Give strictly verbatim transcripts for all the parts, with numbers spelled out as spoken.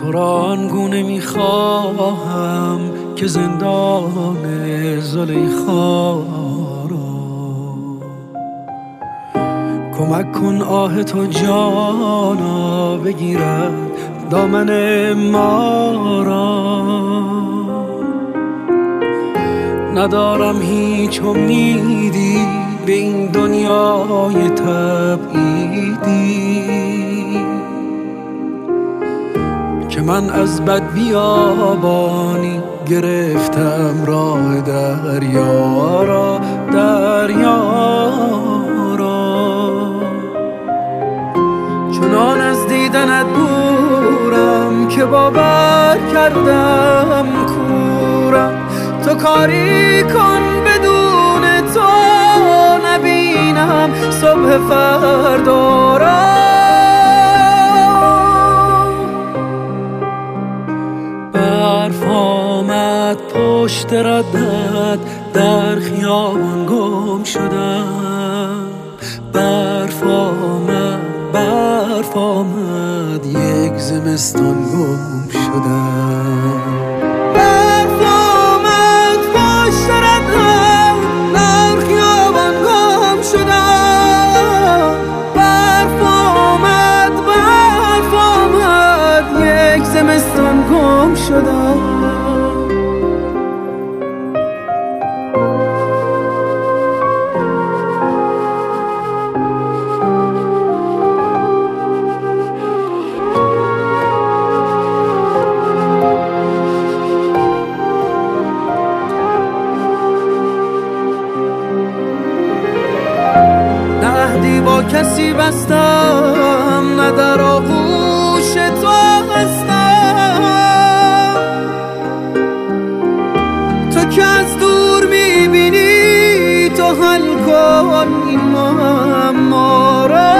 را آنگونه میخواهم که زندان زلیخا را کمک کن آه تو جانا بگیرد دامن ما را. ندارم هیچ امیدی به این دنیای تبعیدی که من از بد بیابانی گرفتم راه دریا را دریا را. چنان از دیدنت دورم که باور کردم کورم. تو کاری کن بدون تو نبینم صبح فردا را. برف آمد پشت ردت در خیابان گم شدم. برف آمد برف آمد یک زمستان گم شدم. برف آمد پشت ردت در خیابان گم شدم. برف آمد برف آمد یک زمستان گم شدم. نه با کسی بستم نه در آغوش تو هستم. تو که از دور میبینی تو حل کن این معما را.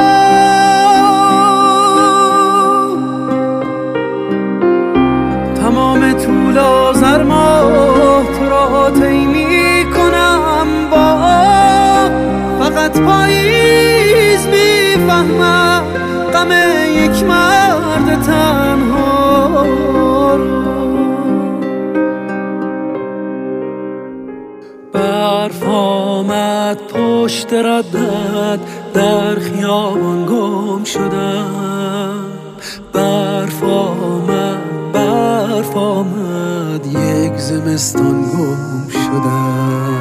تمام طول آذر ماه تو را طی میکنم با فقط پاییز میفهمم غم یک مرد تنها را. برف آمد پشت ردت در خیابان گم شدم. برف آمد برف آمد یک زمستان گم شدم.